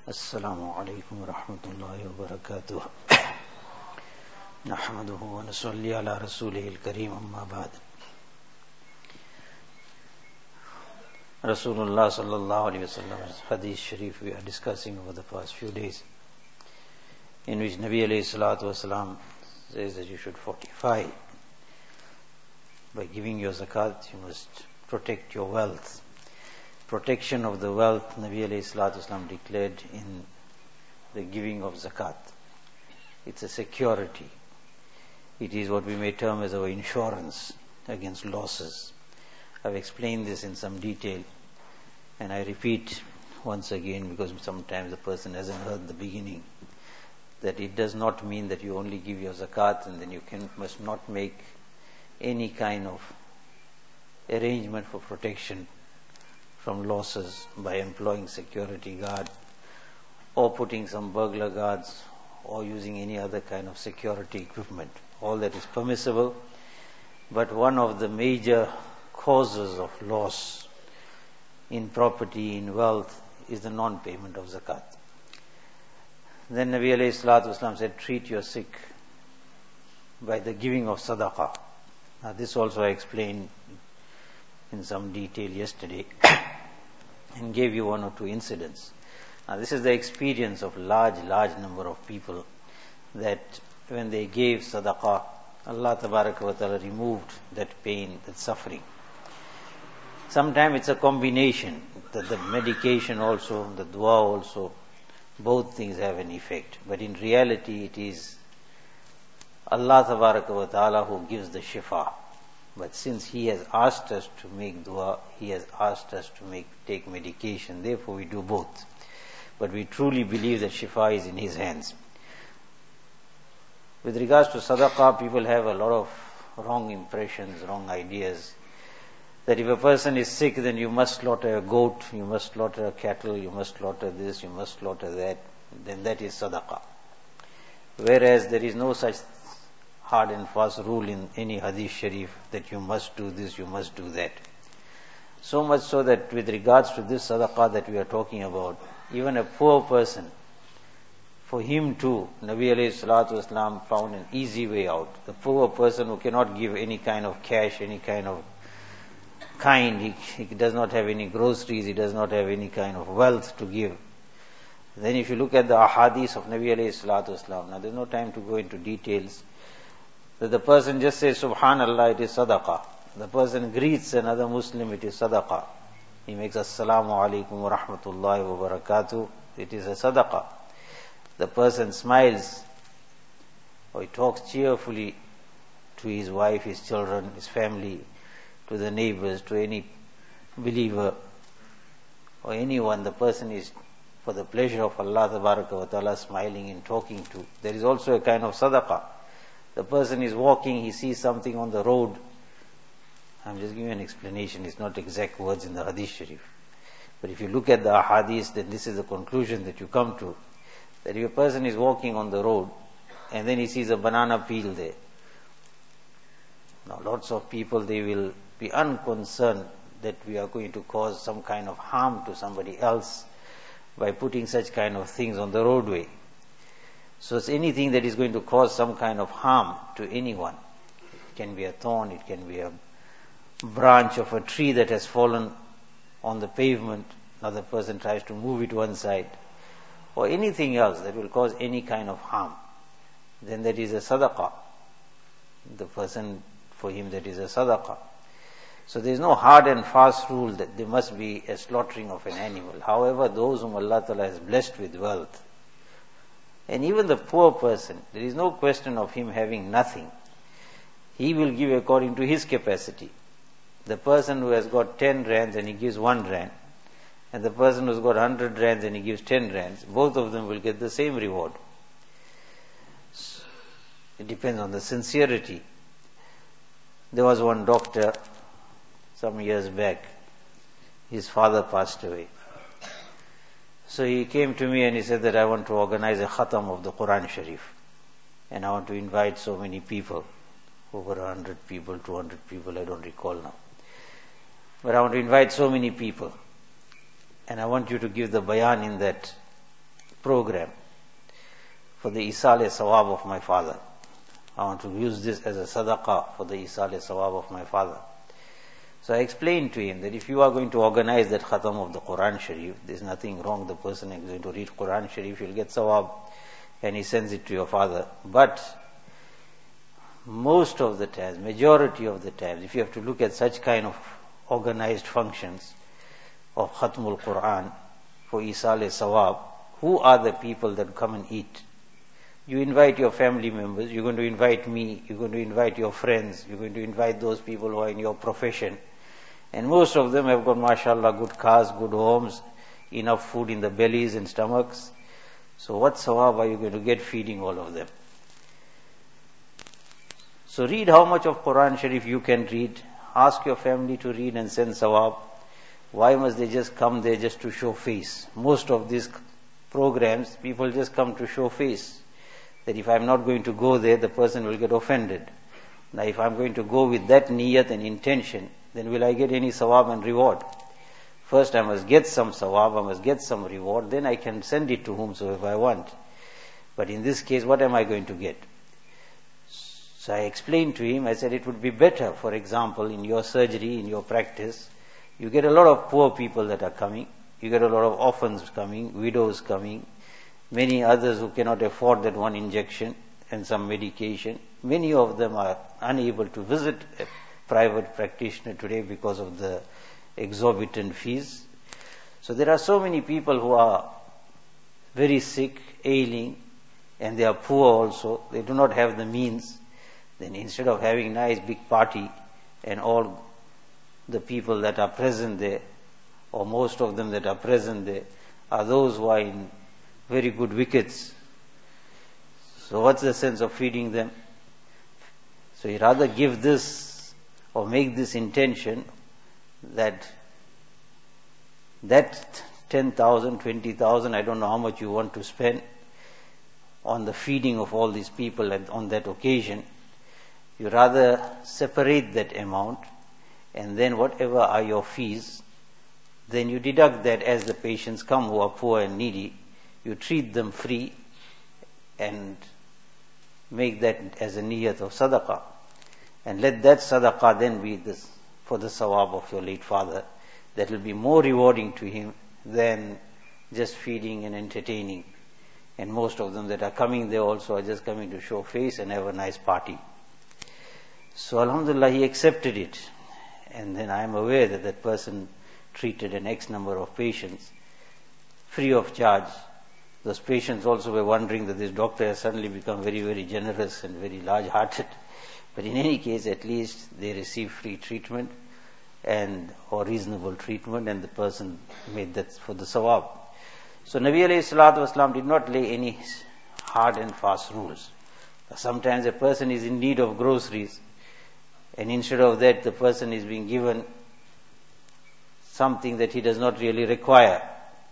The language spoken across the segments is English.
السلام عليكم ورحمة الله وبركاته نحمده ونصلي على رسوله الكريم أما بعد Rasulullah sallallahu alaihi wasallam's hadith sharif we are discussing over the past few days, in which Nabi alayhi salatu wasalam says that you should fortify by giving your zakat. You must protect your wealth. Protection of the wealth, Nabi alayhi salatu wasalam declared in the giving of zakat. It's a security. It is what we may term as our insurance against losses. I've explained this in some detail, and I repeat once again because sometimes the person hasn't heard the beginning, that it does not mean that you only give your zakat and then you must not make any kind of arrangement for protection from losses by employing security guard or putting some burglar guards or using any other kind of security equipment. All that is permissible, but one of the major causes of loss in property, in wealth, is the non-payment of zakat. Then Nabi alayhi salatu wasalam said, treat your sick by the giving of sadaqah. Now this also I explained in some detail yesterday and gave you one or two incidents. Now this is the experience of large number of people, that when they gave sadaqah, Allah tabaraka wa ta'ala removed that pain, that suffering. Sometimes it's a combination, that the medication also, the dua also, both things have an effect. But in reality it is Allah tabaraka wa ta'ala who gives the shifa. But since He has asked us to make dua, He has asked us to take medication, therefore we do both. But we truly believe that shifa is in His hands. With regards to sadaqah, people have a lot of wrong impressions, wrong ideas, that if a person is sick, then you must slaughter a goat, you must slaughter a cattle, you must slaughter this, you must slaughter that, then that is sadaqah. Whereas there is no such hard and fast rule in any hadith sharif that you must do this, you must do that. So much so that with regards to this sadaqah that we are talking about, even a poor person, for him too, Nabi alayhi salatu wasalam found an easy way out. The poor person who cannot give any kind of cash, any kind of he does not have any groceries, he does not have any kind of wealth to give. Then if you look at the ahadith of Nabi alayhi salatu wasalam, now there is no time to go into details, that the person just says Subhanallah, it is sadaqah. The person greets another Muslim, it is sadaqah. He makes Assalamu alaikum wa rahmatullahi wa barakatuh, it is a sadaqah. The person smiles, or he talks cheerfully to his wife, his children, his family, to the neighbors, to any believer or anyone. The person is for the pleasure of Allah tabaraka wa ta'ala smiling and talking to. There is also a kind of sadaqah. The person is walking, he sees something on the road. I'm just giving you an explanation, it's not exact words in the hadith sharif. But if you look at the ahadith, then this is the conclusion that you come to. That if a person is walking on the road and then he sees a banana peel there. Now lots of people, they will be unconcerned that we are going to cause some kind of harm to somebody else by putting such kind of things on the roadway. So it's anything that is going to cause some kind of harm to anyone. It can be a thorn, it can be a branch of a tree that has fallen on the pavement, another person tries to move it one side, or anything else that will cause any kind of harm, then that is a sadaqah. The person, for him that is a sadaqah. So there is no hard and fast rule that there must be a slaughtering of an animal. However, those whom Allah Ta'ala has blessed with wealth, and even the poor person, there is no question of him having nothing. He will give according to his capacity. The person who has got 10 rands and he gives 1 rand, and the person who has got 100 rands and he gives 10 rands, both of them will get the same reward. It depends on the sincerity. There was one doctor some years back, his father passed away. So he came to me and he said that I want to organize a khatam of the Quran Sharif, and I want to invite so many people, over 100 people, 200 people, I don't recall now. But I want to invite so many people, and I want you to give the bayan in that program for the Isal Sawab of my father. I want to use this as a sadaqah for the Isal Sawab of my father. So I explained to him that if you are going to organize that khatam of the Quran Sharif, there's nothing wrong. The person is going to read Quran Sharif, you'll get sawab, and he sends it to your father. But most of the times, majority of the times, if you have to look at such kind of organized functions of Khatmul Quran for Isal Sawab, who are the people that come and eat? You invite your family members, you're going to invite me, you're going to invite your friends, you're going to invite those people who are in your profession. And most of them have got, mashallah, good cars, good homes, enough food in the bellies and stomachs. So what sawab are you going to get feeding all of them? So read how much of Quran Sharif you can read. Ask your family to read and send sawab. Why must they just come there just to show face? Most of these programs, people just come to show face. That if I'm not going to go there, the person will get offended. Now if I'm going to go with that niyat and intention, then will I get any sawab and reward? First I must get some sawab, I must get some reward, then I can send it to whomsoever I want. But in this case, what am I going to get? So I explained to him, I said it would be better, for example, in your surgery, in your practice, you get a lot of poor people that are coming, you get a lot of orphans coming, widows coming, many others who cannot afford that one injection and some medication. Many of them are unable to visit a private practitioner today because of the exorbitant fees. So there are so many people who are very sick, ailing, and they are poor also. They do not have the means. Then instead of having nice big party and all the people that are present there, or most of them that are present there, are those who are in very good wickets. So what's the sense of feeding them? So you rather give this or make this intention that 10,000, 20,000, I don't know how much you want to spend on the feeding of all these people on that occasion. You rather separate that amount, and then whatever are your fees, then you deduct that as the patients come who are poor and needy. You treat them free and make that as a niyat of sadaqah. And let that sadaqah then be this for the sawab of your late father. That will be more rewarding to him than just feeding and entertaining. And most of them that are coming there also are just coming to show face and have a nice party. So alhamdulillah, he accepted it. And then I am aware that that person treated an X number of patients free of charge. Those patients also were wondering that this doctor has suddenly become very, very generous and very large-hearted. But in any case, at least they received free treatment or reasonable treatment, and the person made that for the sawab. So Nabi alayhi salatu wasalam did not lay any hard and fast rules. Sometimes a person is in need of groceries, and instead of that the person is being given something that he does not really require.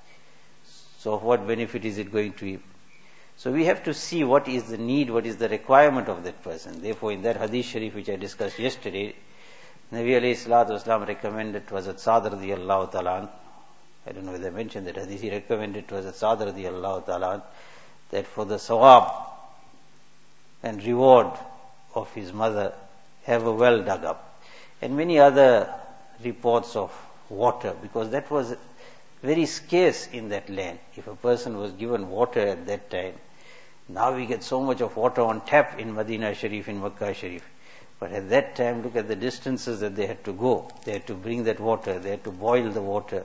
So of what benefit is it going to him? So we have to see what is the need, what is the requirement of that person. Therefore in that hadith sharif which I discussed yesterday, Nabi alayhi salatu wasalam recommended to Hazrat Sa'd radiyallahu ta'ala, I don't know whether I mentioned that hadith, he recommended to Hazrat Sa'd radiyallahu ta'ala that for the sawab and reward of his mother, have a well dug up. And many other reports of water, because that was very scarce in that land. If a person was given water at that time, now we get so much of water on tap in Medina Sharif, in Makkah Sharif. But at that time, look at the distances that they had to go. They had to bring that water, they had to boil the water.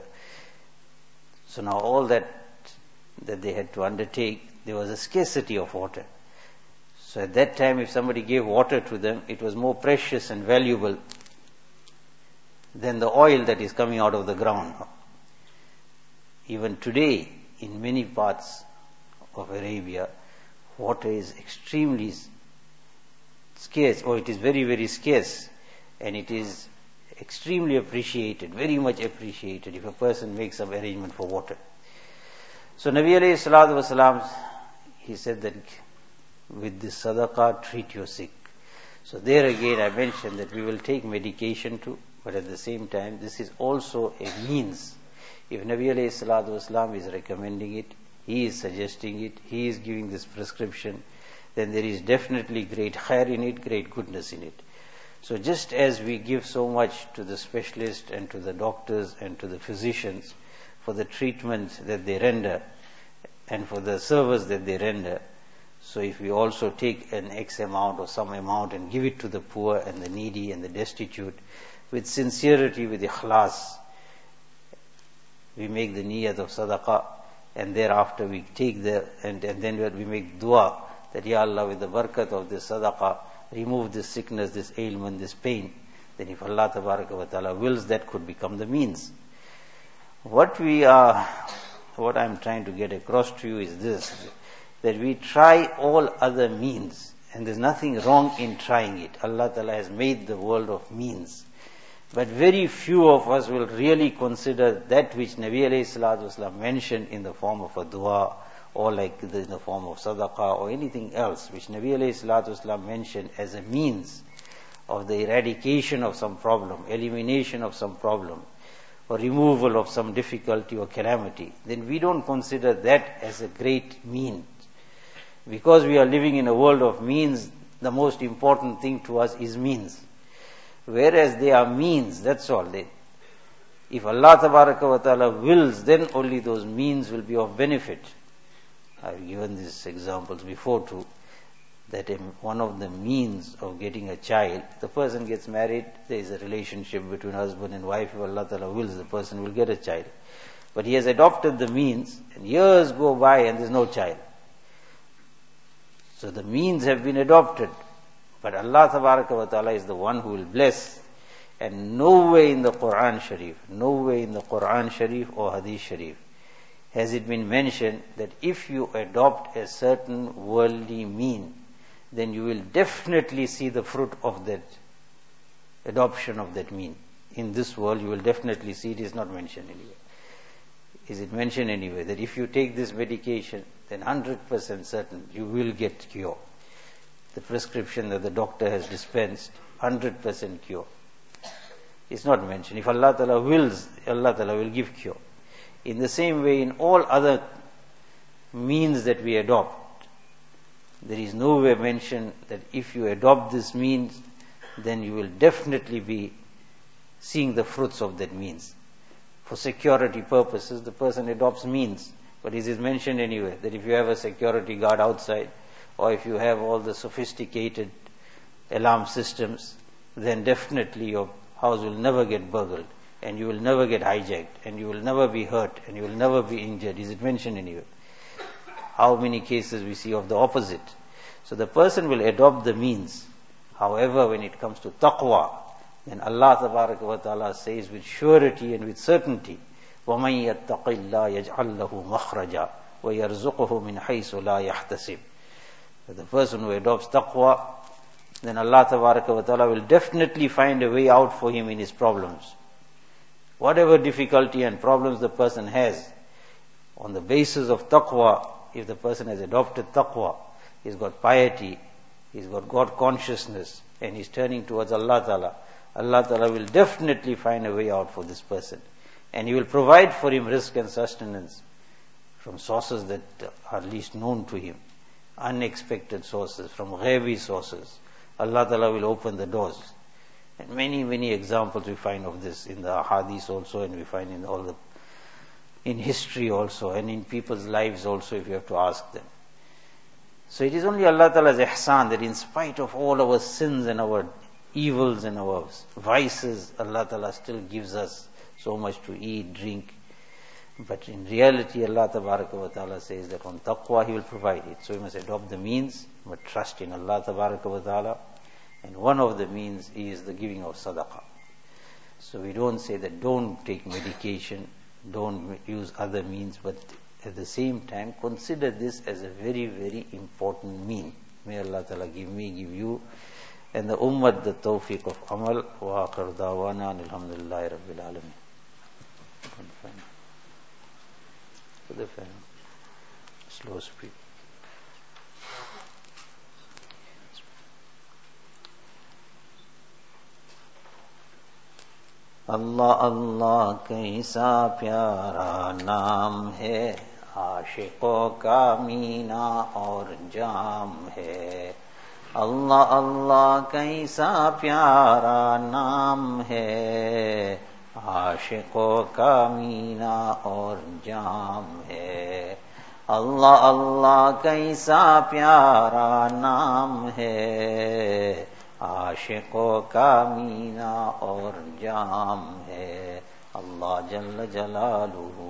So now all that they had to undertake, there was a scarcity of water. So at that time, if somebody gave water to them, it was more precious and valuable than the oil that is coming out of the ground. Even today, in many parts of Arabia, water is extremely scarce, or it is very, very scarce, and it is extremely appreciated, very much appreciated, if a person makes some arrangement for water. So Nabi alayhi salatu wasalam, he said that with this sadaqah, treat your sick. So there again I mentioned that we will take medication too, but at the same time, this is also a means. If Nabi alayhi salatu wasalam is recommending it, he is suggesting it, he is giving this prescription, then there is definitely great khair in it, great goodness in it. So just as we give so much to the specialist and to the doctors and to the physicians for the treatment that they render and for the service that they render, so if we also take an X amount or some amount and give it to the poor and the needy and the destitute with sincerity, with ikhlas, we make the niyat of sadaqah, and thereafter we take and then we make dua that, Ya Allah, with the barakat of this sadaqah, remove this sickness, this ailment, this pain. Then if Allah tabaraka wa ta'ala wills, that could become the means. What I'm trying to get across to you is this, that we try all other means, and there's nothing wrong in trying it. Allah ta'ala has made the world of means. But very few of us will really consider that which Nabi alayhi salatu wasalam mentioned in the form of a dua, or like in the form of sadaqah, or anything else which Nabi alayhi salatu wasalam mentioned as a means of the eradication of some problem, elimination of some problem, or removal of some difficulty or calamity. Then we don't consider that as a great mean. Because we are living in a world of means, the most important thing to us is means. Whereas they are means, that's all. If Allah tabaraka wa ta'ala wills, then only those means will be of benefit. I've given these examples before too, that one of the means of getting a child, the person gets married, there is a relationship between husband and wife. If Allah ta'ala wills, the person will get a child. But he has adopted the means, and years go by and there's no child. So the means have been adopted. But Allah tabaraka wa ta'ala is the one who will bless. And nowhere in the Quran Sharif or Hadith Sharif has it been mentioned that if you adopt a certain worldly mean, then you will definitely see the fruit of that adoption of that mean. In this world you will definitely see it. Is not mentioned anywhere. Is it mentioned anywhere that if you take this medication, then 100% certain you will get cure? The prescription that the doctor has dispensed, 100% cure. It's not mentioned. If Allah Ta'ala wills, Allah Ta'ala will give cure. In the same way, in all other means that we adopt, there is nowhere mentioned that if you adopt this means, then you will definitely be seeing the fruits of that means. For security purposes, the person adopts means. But is it mentioned anywhere that if you have a security guard outside, or if you have all the sophisticated alarm systems, then definitely your house will never get burgled, and you will never get hijacked, and you will never be hurt, and you will never be injured? Is it mentioned anywhere? How many cases we see of the opposite? So the person will adopt the means. However, when it comes to taqwa, then Allah tabaraka wa ta'ala says with surety and with certainty, وَمَن يَتَّقِ اللَّهَ يَجْعَلْ لَهُ مَخْرَجًا وَيَرْزُقُهُ مِنْ حَيْثُ لَا يَحْتَسِبُ. The person who adopts taqwa, then Allah tabaraka wa ta'ala will definitely find a way out for him in his problems. Whatever difficulty and problems the person has, on the basis of taqwa, if the person has adopted taqwa, he's got piety, he's got God consciousness, and he's turning towards Allah Ta'ala, Allah Ta'ala will definitely find a way out for this person. And He will provide for him rizq and sustenance from sources that are least known to him. Unexpected sources, from ghaibi sources. Allah Ta'ala will open the doors. And many, many examples we find of this in the hadith also, and we find in history also, and in people's lives also, if you have to ask them. So it is only Allah Ta'ala's ihsan that in spite of all our sins and our evils and our vices, Allah Ta'ala still gives us so much to eat, drink. But in reality, Allah Ta'ala says that on taqwa He will provide it. So we must adopt the means, but trust in Allah Ta'ala. And one of the means is the giving of sadaqah. So we don't say that don't take medication, don't use other means, but at the same time consider this as a very, very important mean. May Allah Ta'ala give me, give you, and the ummah the tawfiq of amal. Wa akhir da'wana alhamdulillahi rabbil alamin. To the fan. Slow speed. Allah Allah कैसा प्यारा नाम है, आशिकों का मीना और जाम है। अल्लाह अल्लाह कैसा प्यारा नाम है, आशिकों का मीना और जाम है। अल्लाह अल्लाह कैसा प्यारा नाम है, आशिकों का मीना और जाम है। अल्लाह जल्ल जलालुहु।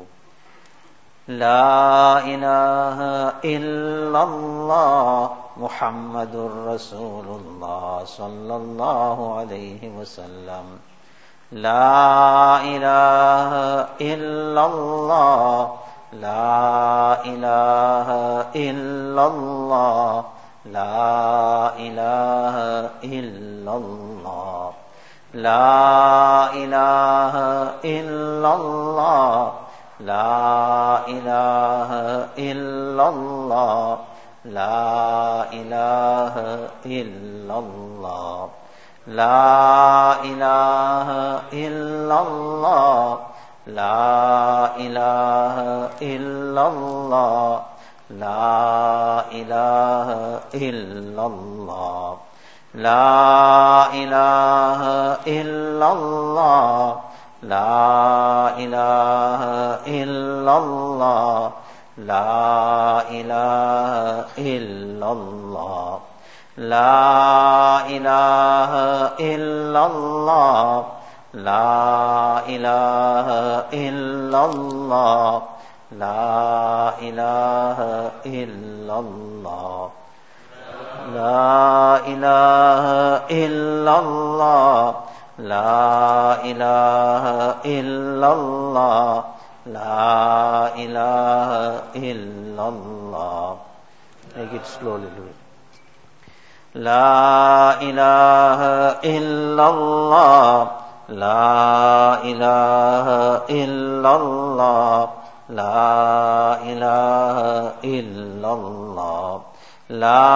ला इलाहा इल्लल्लाह मुहम्मदुर रसूलुल्लाह सल्लल्लाहु अलैहि वसल्लम। ला इलाहा इल्लल्लाह, ला इलाहा इल्लल्लाह, ला इलाहा इल्लल्लाह, ला इलाहा इल्लल्लाह, ला इलाहा इल्लल्लाह, ला इलाहा इल्लल्लाह, ला इलाहा इल्लल्लाह, ला इलाहा इल्लल्लाह, ला इलाहा इल्लल्लाह, ला इलाहा इल्लल्लाह, ला इलाहा इल्लल्लाह, ला इलाहा इल्लल्लाह, ला इलाहा इल्लल्लाह, ला इलाहा इल्लल्लाह, ला इलाहा इल्लल्लाह, ला इलाहा इल्लल्लाह, ला इलाहा इल्लल्लाह, ला इलाहा इल्लल्लाह। Make it slowly, do it. ला इलाहा इल्लल्लाह, ला इलाहा इल्लल्लाह, ला इलाहा इल्लल्लाह, ला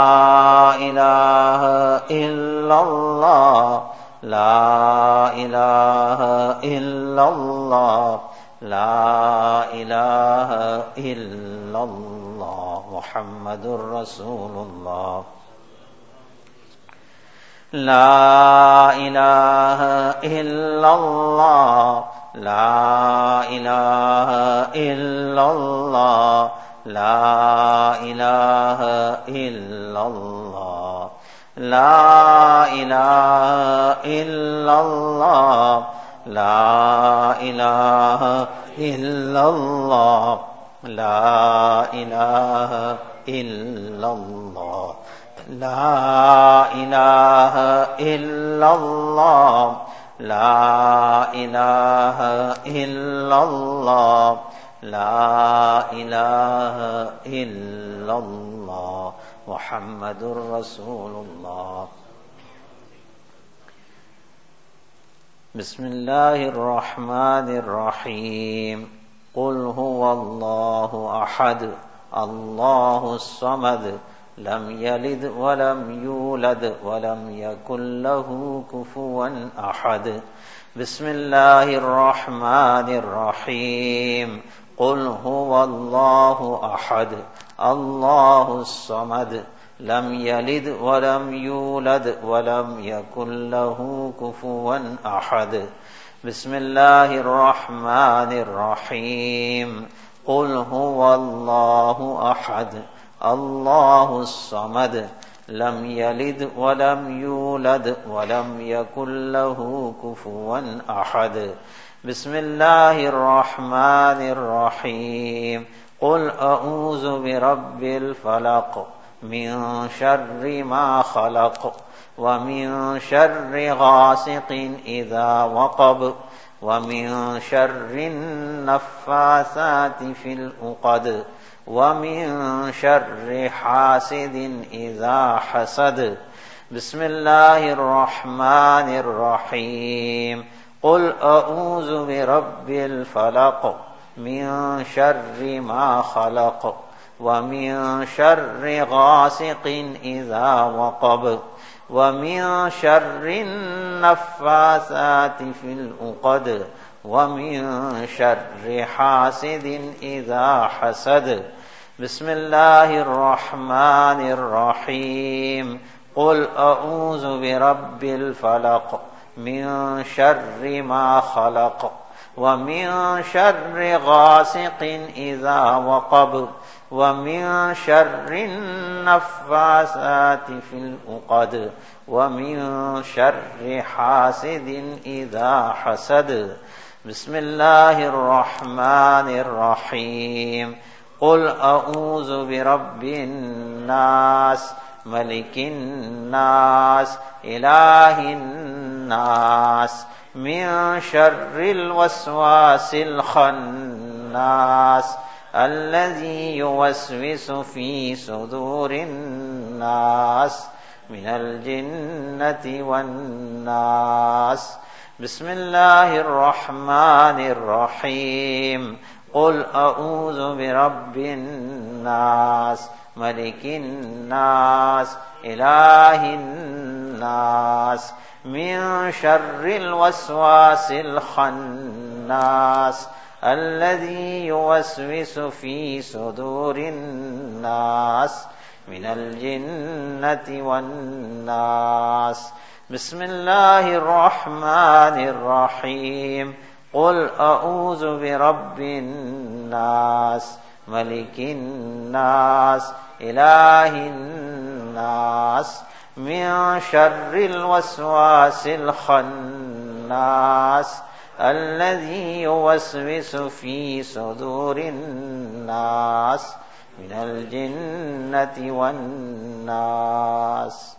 इलाहा इल्लल्लाह, ला इलाहा इल्लल्लाह, ला इलाहा इल्लल्लाह मुहम्मदुर रसूलुल्लाह। ला इलाहा इल्लल्लाह, ला इलाहा इल्लल्लाह, ला इलाहा इल्लल्लाह, ला इलाहा इल्लल्लाह, ला इलाहा इल्लल्लाह, ला इलाहा इल्लल्लाह, ला इलाहा इल्लल्लाह, ला इलाहा इल्लल्लाह, ला इलाहा इल्लल्लाह मुहम्मदुर रसूलुल्लाह। बिस्मिल्लाहिर रहमानिर रहीम। कुल हुवल्लाहु अहद, अल्लाहुस समद, लम यलिद वलम यूलद वलम यकुल लहू कुफुवन अहद। बिस्मिल्लाहिर रहमानिर रहीम। कुल हुवल्लाहु अहद, अल्लाहुस समद, लम यलिद वलम यूलद वलम यकुल लहू कुफुवन अहद। बिस्मिल्लाहिर रहमानिर रहीम। कुल हुवल्लाहु अहद, अल्लाहुस समद, लम यलिद वलम यूलद वलम यकुल लहू कुफुवन अहद। बिस्मिल्लाहिर रहमानिर रहीम। कुल अऊज़ु बिरब्बिल फलक, मिन शर्रि मा खलक, व मिन शर्रि गासिकिन इज़ा वक़ब, व मिन शर्रिन नफ़्फ़ासाति फ़िल उक़द, व मिन शर्रि हासिदिन इज़ा हसद। बिस्मिल्लाहिर रहमानिर रहीम। कुल अऊज़ु बिरब्बिल फलक, मिन शर्रि मा खलक, व मिन शर्रि गासिकिन इज़ा वक़ब, व मिन शर्रिन नफ़्फ़ासाति fill उक़द, ومن شر حاسد إذا حسد. بسم الله الرحمن الرحيم. قل أعوذ برب الفلق من شر ما خلق ومن شر غاسق إذا وقب ومن شر النفاثات في العقد ومن شر حاسد إذا حسد. بسم الله الرحمن الرحيم. قل أعوذ برب الناس ملك الناس إله الناس من شر الوسواس الخناس الذي يوسوس في صدور الناس من الجنة والناس. بسم الله الرحمن الرحيم. قل أعوذ برب الناس ملك الناس إله الناس من شر الوسواس الخناس الذي يوسوس في صدور الناس من الجنة والناس. بسم الله الرحمن الرحيم. قل أعوذ برب الناس ملك الناس إله الناس من شر الوسواس الخناس الذي يوسوس في صدور الناس من الجنة والناس.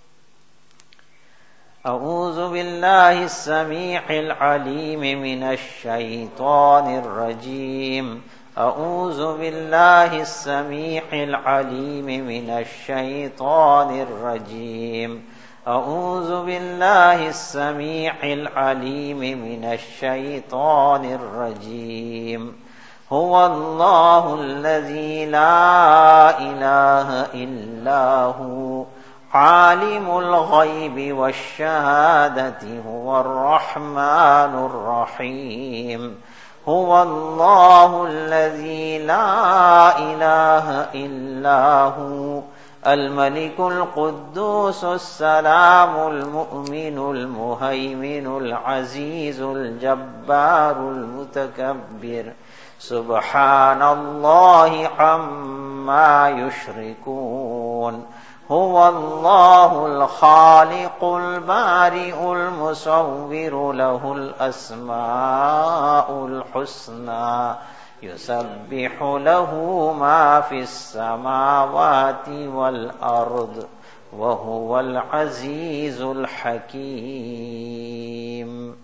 أعوذ بالله السميع العليم من الشيطان الرجيم. أعوذ بالله السميع العليم من الشيطان الرجيم. أعوذ بالله السميع العليم من الشيطان الرجيم. هو الله الذي لا إله إلا هو عالم الغيب والشهادة هو الرحمن الرحيم. هو الله الذي لا إله إلا هو الملك القدوس السلام المؤمن المهيمن العزيز الجبار المتكبر سبحان الله عما يشركون. هو الله الخالق البارئ المصور له الأسماء الحسنى يسبح له ما في السماوات والأرض وهو العزيز الحكيم.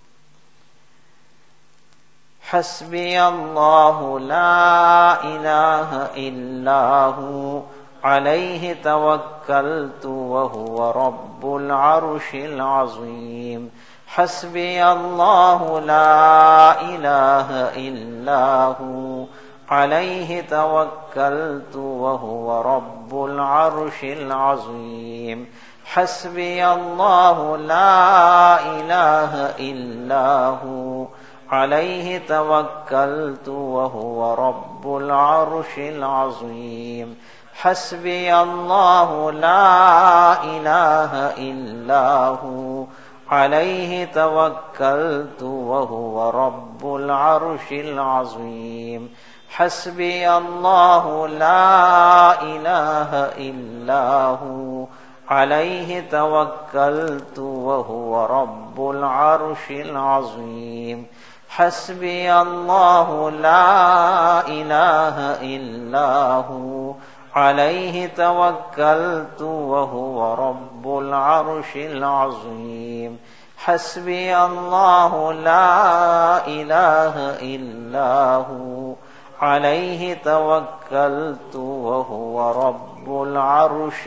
حسبي الله لا إله إلا هو عليه توكلت وهو رب العرش العظيم. حسبي الله لا إله إلا هو عليه توكلت وهو رب العرش العظيم. حسبي الله لا إله إلا هو عليه توكلت وهو رب العرش العظيم. حسبي الله لا إله إلا هو عليه توكلت وهو رب العرش العظيم. حسبي الله لا إله إلا هو عليه توكلت وهو رب العرش العظيم. حسبي الله لا إله إلا هو عليه توكلت وهو رب العرش العظيم. حسبي الله لا إله إلا هو عليه توكلت وهو رب العرش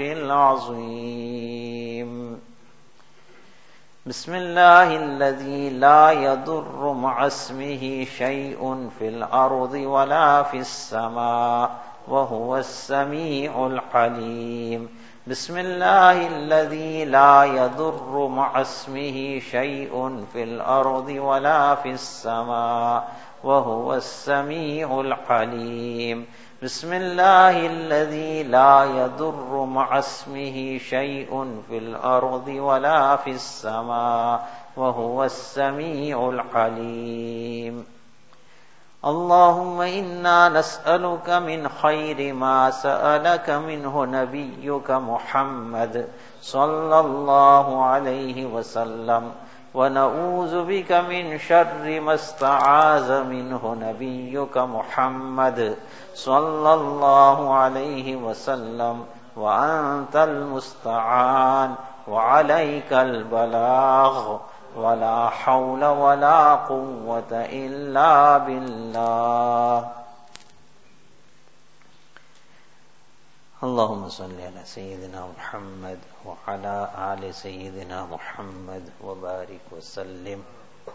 العظيم. بسم الله الذي لا يضر مع اسمه شيء في الأرض ولا في السماء وهو السميع العليم بسم الله الذي لا يضر مع اسمه شيء في الأرض ولا في السماء وهو السميع العليم بسم الله الذي لا يضر مع اسمه شيء في الأرض ولا في السماء وهو السميع العليم اللهم إنا نسألك من خير ما سألك منه نبيك محمد صلى الله عليه وسلم ونعوذ بك من شر ما استعاذ منه نبيك محمد صلى الله عليه وسلم وأنت المستعان وعليك البلاغ ولا حول ولا قوة إلا بالله اللهم صل على سيدنا محمد وعلى آل سيدنا محمد وبارك وسلم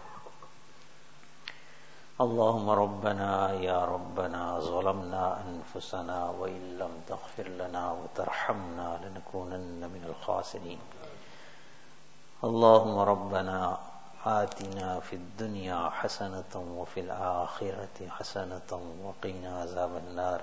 اللهم ربنا يا ربنا ظلمنا أنفسنا وإن لم تغفر لنا وترحمنا لنكونن من الخاسرين اللهم ربنا آتنا في الدنيا حسنة وفي الآخرة حسنة وقنا عذاب النار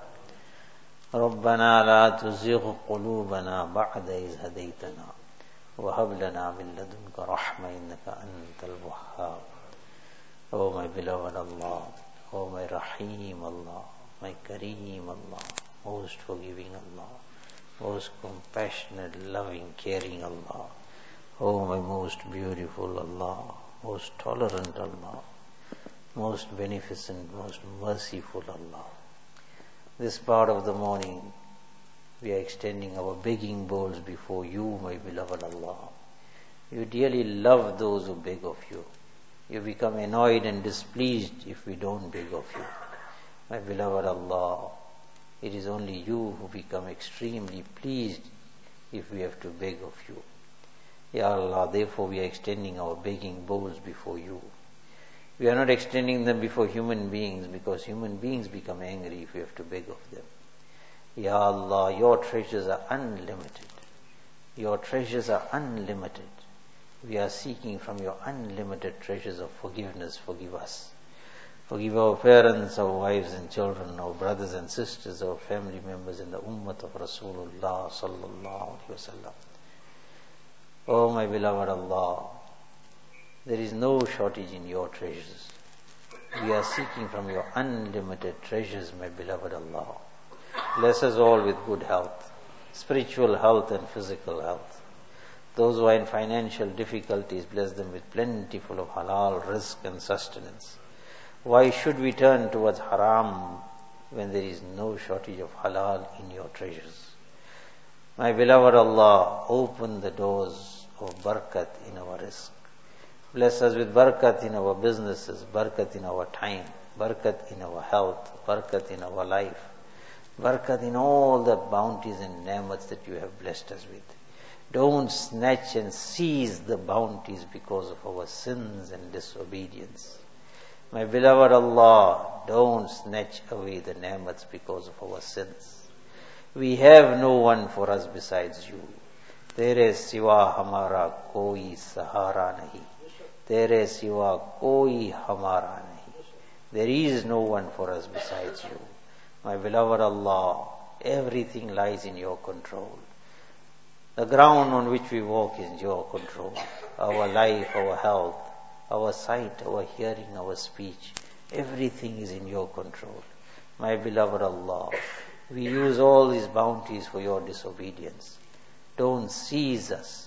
ربنا لا تزغ قلوبنا بعد إذ هديتنا وهب لنا من لدنك رحمة إنك أنت الوهاب Oh my beloved Allah, oh my Rahim Allah, my Kareem Allah, most forgiving Allah, most compassionate, loving, caring Allah, oh my most beautiful Allah, most tolerant Allah, most beneficent, most merciful Allah. This part of the morning, we are extending our begging bowls before you, my beloved Allah. You dearly love those who beg of you. You become annoyed and displeased if we don't beg of you. My beloved Allah, it is only you who become extremely pleased if we have to beg of you. Ya Allah, therefore we are extending our begging bowls before you. We are not extending them before human beings because human beings become angry if we have to beg of them. Ya Allah, your treasures are unlimited. Your treasures are unlimited. We are seeking from your unlimited treasures of forgiveness. Forgive us. Forgive our parents, our wives and children, our brothers and sisters, our family members in the ummah of Rasulullah sallallahu alaihi wasallam. Oh my beloved Allah, there is no shortage in your treasures. We are seeking from your unlimited treasures, my beloved Allah. Bless us all with good health, spiritual health and physical health. Those who are in financial difficulties, bless them with plentiful of halal, rizq and sustenance. Why should we turn towards haram when there is no shortage of halal in your treasures? My beloved Allah, open the doors of barakat in our rizq. Bless us with barakat in our businesses, barakat in our time, barakat in our health, barakat in our life, barakat in all the bounties and ni'mats that you have blessed us with. Don't snatch and seize the bounties because of our sins and disobedience. My beloved Allah, don't snatch away the ni'mats because of our sins. We have no one for us besides you. Tere siwa hamara koi sahara nahi. Tere siwa koi hamara nahi. There is no one for us besides you. My beloved Allah, everything lies in your control. The ground on which we walk is your control. Our life, our health, our sight, our hearing, our speech, everything is in your control. My beloved Allah, we use all these bounties for your disobedience. Don't seize us.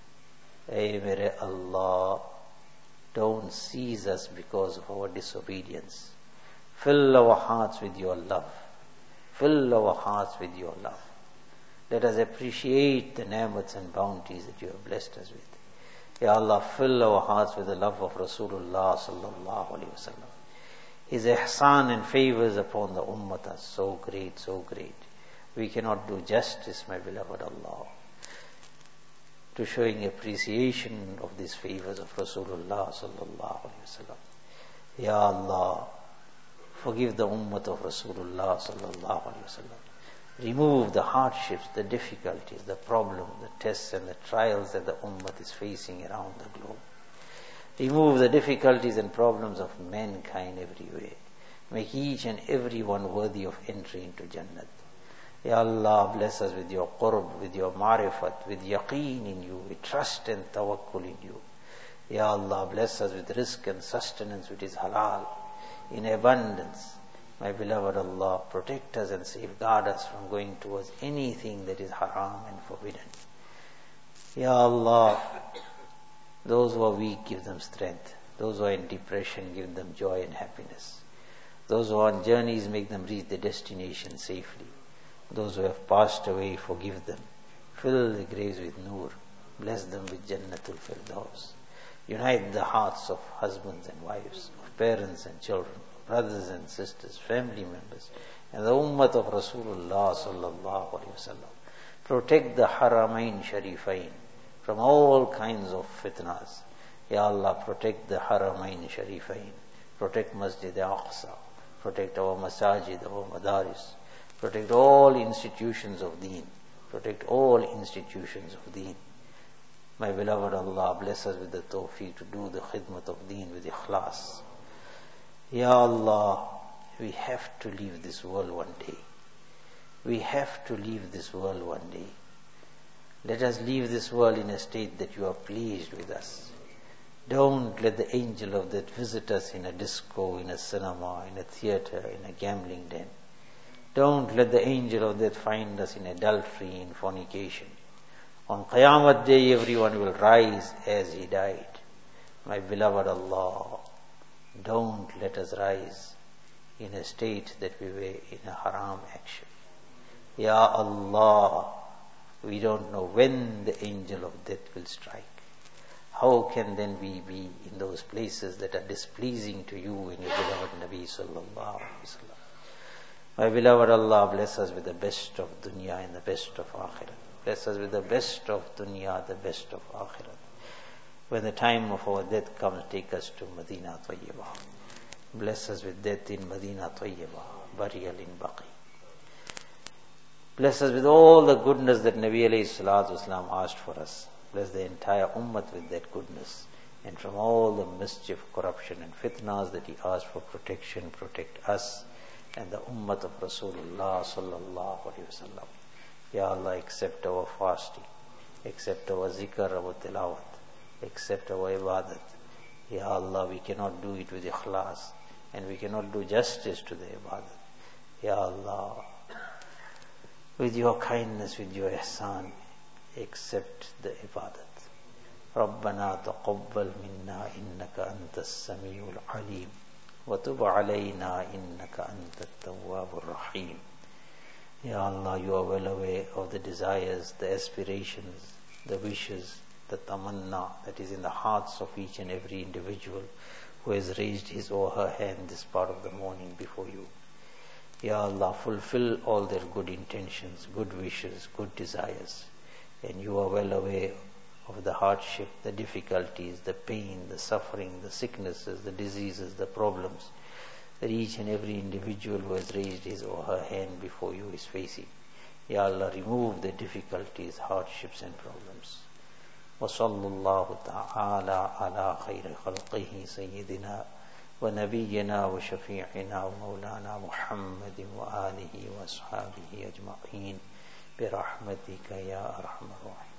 Ay mere Allah, don't seize us because of our disobedience. Fill our hearts with your love. Fill our hearts with your love. Let us appreciate the ni'mats and bounties that you have blessed us with. Ya Allah, fill our hearts with the love of Rasulullah sallallahu alaihi wasallam. His ihsan and favors upon the ummah are so great, so great. We cannot do justice, my beloved Allah, to showing appreciation of these favors of Rasulullah sallallahu alaihi wasallam. Ya Allah, forgive the ummah of Rasulullah sallallahu alaihi wasallam. Remove the hardships, the difficulties, the problems, the tests and the trials that the ummah is facing around the globe. Remove the difficulties and problems of mankind everywhere. Make each and every one worthy of entry into Jannat. Ya Allah, bless us with your qurb, with your marifat, with yaqeen in you, with trust and tawakkul in you. Ya Allah, bless us with rizq and sustenance which is halal, in abundance. My beloved Allah, protect us and safeguard us from going towards anything that is haram and forbidden. Ya Allah, those who are weak, give them strength. Those who are in depression, give them joy and happiness. Those who are on journeys, make them reach their destination safely. Those who have passed away, forgive them. Fill the graves with nur. Bless them with Jannatul Firdaus. Unite the hearts of husbands and wives, of parents and children, brothers and sisters, family members, and the ummah of Rasulullah sallallahu alaihi wasallam. Protect the Haramain Sharifain from all kinds of fitnas. Ya Allah, protect the Haramain Sharifain. Protect Masjid Aqsa. Protect our masajid, our madaris. Protect all institutions of deen. Protect all institutions of deen. My beloved Allah, bless us with the tawfiq to do the khidmat of deen with ikhlas. Ya Allah, we have to leave this world one day. We have to leave this world one day. Let us leave this world in a state that you are pleased with us. Don't let the angel of death visit us in a disco, in a cinema, in a theater, in a gambling den. Don't let the angel of death find us in adultery, in fornication. On Qiyamah Day, everyone will rise as he died. My beloved Allah, don't let us rise in a state that we were in a haram action. Ya Allah, we don't know when the angel of death will strike. How can then we be in those places that are displeasing to you and your beloved Nabi sallallahu alaihi wasallam? My beloved Allah, bless us with the best of dunya and the best of akhirat. Bless us with the best of dunya, the best of akhirat. When the time of our death comes, take us to Madinah Tayyibah. Bless us with death in Madinah Tayyibah, burial in Baqi. Bless us with all the goodness that Nabi alayhi salatu wasalam asked for us. Bless the entire ummah with that goodness. And from all the mischief, corruption and fitnas that he asked for protection, protect us and the ummah of Rasulullah sallallahu alaihi wasallam. Ya Allah, accept our fasting, accept our zikr, our tilawat, accept our ibadat. Ya Allah, we cannot do it with ikhlas and we cannot do justice to the ibadat. Ya Allah, with your kindness, with your ihsan, accept the ibadat. ربنا تقبل منا إنك أنت السميع العليم وتب علينا إنك أنت التواب الرحيم. Ya Allah, you are well aware of the desires, the aspirations, the wishes, the tamanna that is in the hearts of each and every individual who has raised his or her hand this part of the morning before you. Ya Allah, fulfill all their good intentions, good wishes, good desires. And you are well aware of the hardship, the difficulties, the pain, the suffering, the sicknesses, the diseases, the problems that each and every individual who has raised his or her hand before you is facing. Ya Allah, remove the difficulties, hardships and problems. وصلى الله تعالى على خير خلقه سيدنا ونبينا وشفيعنا ومولانا محمد وآله وأصحابه أجمعين برحمتك يا أرحم الراحمين.